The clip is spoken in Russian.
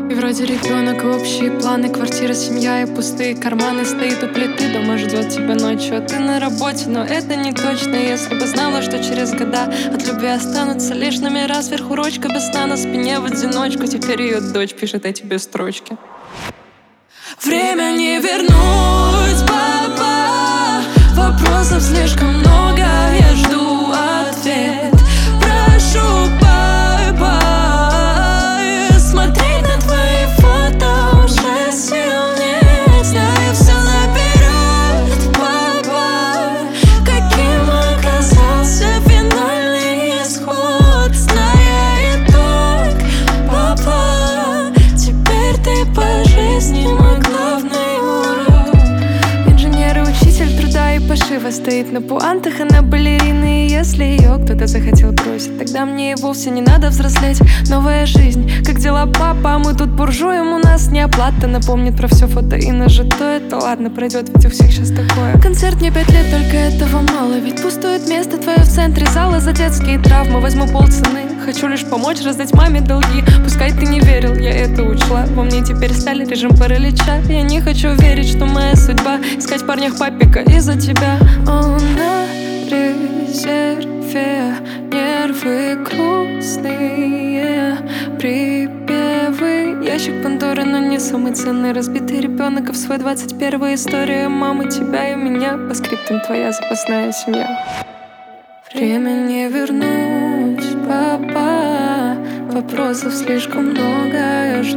И вроде ребенок, и общие планы, квартира, семья и пустые карманы. Стоит у плиты, дома ждет тебя ночью, а ты на работе, но это не точно. Если бы знала, что через года от любви останутся лишь номера, сверху ручка без сна на спине в одиночку. Теперь ее дочь пишет эти без строчки. Время не вернуть, папа. Вопросов слишком много, я жду ответ. Прошу, папа, смотреть на твои фото уже сил нет. Знаю все наперед, папа. Каким оказался финальный исход, зная итог, папа. Теперь ты по жизни мой главный урок. Инженер и учитель труда и пошива стоит на пуантах и на балерины. И если ее кто-то захотел бросить, тогда мне и вовсе не надо взрослеть. Новая жизнь, как дела, папа? Мы тут буржуем, у нас не оплата. Напомнит про все фото и нажито. Это ладно, пройдет, ведь у всех сейчас такое. Концерт мне 5 лет, только этого мало. Ведь пустует место твое в центре зала. За детские травмы возьму полцены. Хочу лишь помочь раздать маме долги. Пускай ты не верил, я это учла. Во мне теперь стали режим паралича. Я не хочу верить, что моя судьба искать в парнях папика из-за тебя. Он на резерве, нервы грустные, припевы. Ящик Пандоры, но не самый ценный. Разбитый ребенок, и в свой 21-й история мамы, тебя и меня. По скриптам твоя запасная семья. Время не вернуть, папа. Вопросов слишком много, я жду